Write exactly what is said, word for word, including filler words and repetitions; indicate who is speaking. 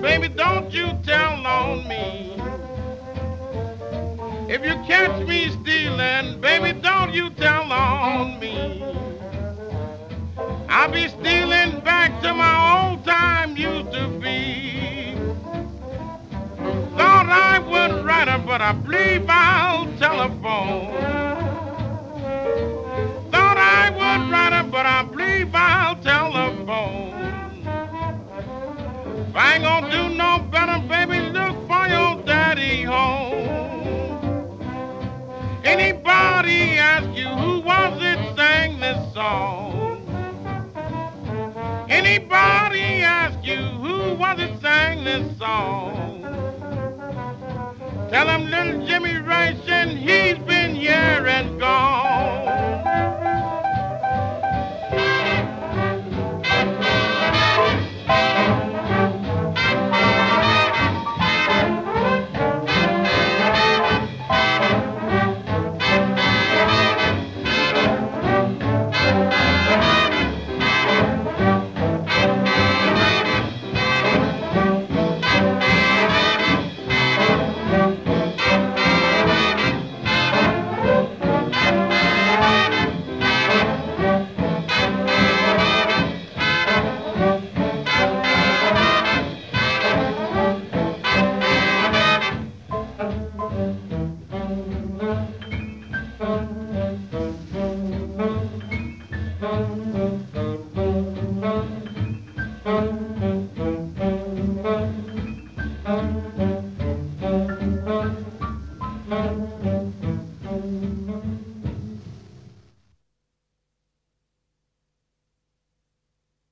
Speaker 1: baby, don't you tell on me. If you catch me stealing, baby, don't you tell on me. I'll be stealing back to my old time used to be. Thought I would write her, but I believe I'll telephone. Thought I would write her, but I believe I'll telephone. If I ain't gonna do no better, baby, look for your daddy home. Anybody ask you who was it sang this song? Anybody ask you who was it sang this song? Tell him little Jimmy